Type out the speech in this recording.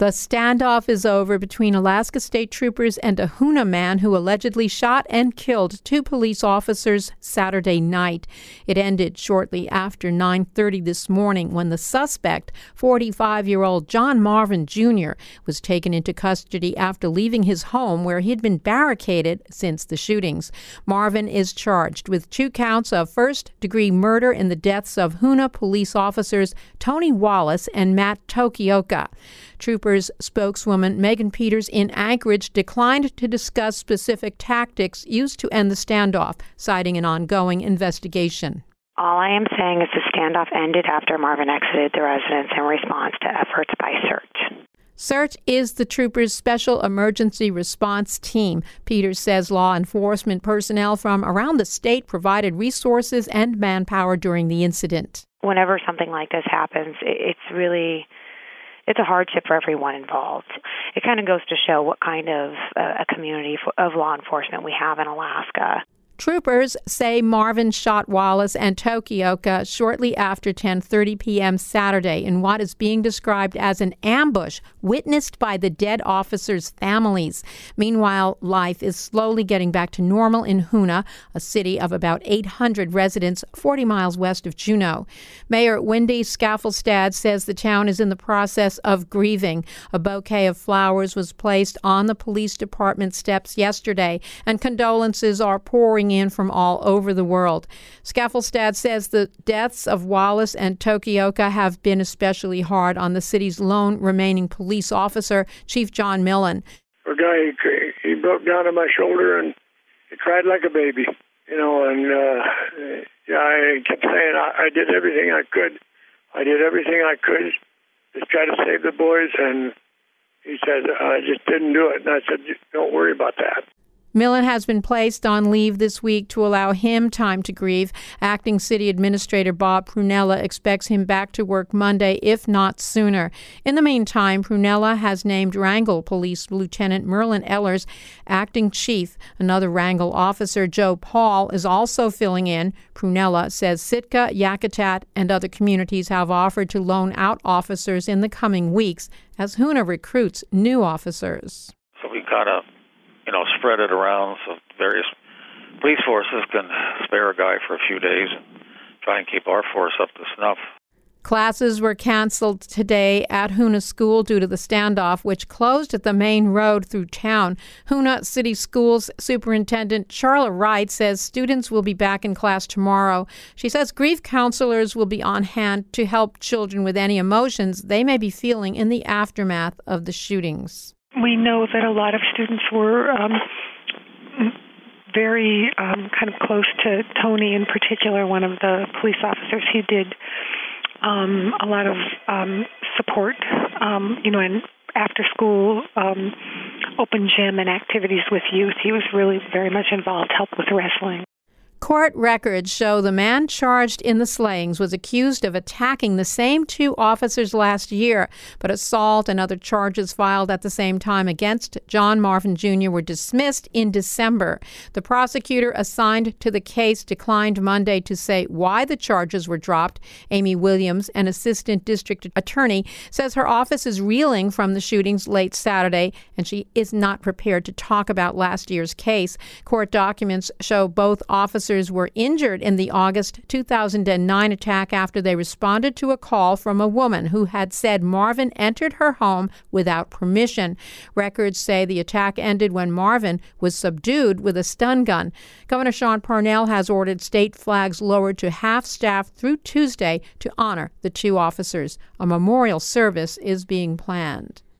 The standoff is over between Alaska State Troopers and a Hoonah man who allegedly shot and killed 2 police officers Saturday night. It ended shortly after 9:30 this morning when the suspect, 45-year-old John Marvin Jr., was taken into custody after leaving his home where he had been barricaded since the shootings. Marvin is charged with 2 counts of first-degree murder in the deaths of Hoonah police officers Tony Wallace and Matt Tokioka. Troopers spokeswoman Megan Peters in Anchorage declined to discuss specific tactics used to end the standoff, citing an ongoing investigation. All I am saying is the standoff ended after Marvin exited the residence in response to efforts by CERT. CERT is the Troopers' Special Emergency Response Team. Peters says law enforcement personnel from around the state provided resources and manpower during the incident. Whenever something like this happens, it's a hardship for everyone involved. It kind of goes to show what kind of a community of law enforcement we have in Alaska. Troopers say Marvin shot Wallace and Tokioka shortly after 10:30 p.m. Saturday in what is being described as an ambush witnessed by the dead officers' families. Meanwhile, life is slowly getting back to normal in Hoonah, a city of about 800 residents 40 miles west of Juneau. Mayor Wendy Skaffelstad says the town is in the process of grieving. A bouquet of flowers was placed on the police department steps yesterday, and condolences are pouring in from all over the world. Skaffelstad says the deaths of Wallace and Tokioka have been especially hard on the city's lone remaining police officer, Chief John Millen. A guy, he broke down on my shoulder and he cried like a baby, I kept saying I did everything I could. I did everything I could to try to save the boys, and he said, I just didn't do it. And I said, don't worry about that. Millen has been placed on leave this week to allow him time to grieve. Acting City Administrator Bob Prunella expects him back to work Monday, if not sooner. In the meantime, Prunella has named Wrangell Police Lieutenant Merlin Ehlers acting chief. Another Wrangell officer, Joe Paul, is also filling in. Prunella says Sitka, Yakutat, and other communities have offered to loan out officers in the coming weeks as Hoonah recruits new officers. So we kind of spread it around so various police forces can spare a guy for a few days and try and keep our force up to snuff. Classes were canceled today at Hoonah School due to the standoff, which closed at the main road through town. Hoonah City Schools Superintendent Charla Wright says students will be back in class tomorrow. She says grief counselors will be on hand to help children with any emotions they may be feeling in the aftermath of the shootings. We know that a lot of students were very kind of close to Tony in particular, one of the police officers. He did a lot of support, and after school open gym and activities with youth. He was really very much involved, helped with wrestling. Court records show the man charged in the slayings was accused of attacking the same 2 officers last year, but assault and other charges filed at the same time against John Marvin Jr. were dismissed in December. The prosecutor assigned to the case declined Monday to say why the charges were dropped. Amy Williams, an assistant district attorney, says her office is reeling from the shootings late Saturday, and she is not prepared to talk about last year's case. Court documents show both officers were injured in the August 2009 attack after they responded to a call from a woman who had said Marvin entered her home without permission. Records say the attack ended when Marvin was subdued with a stun gun. Governor Sean Parnell has ordered state flags lowered to half-staff through Tuesday to honor the 2 officers. A memorial service is being planned.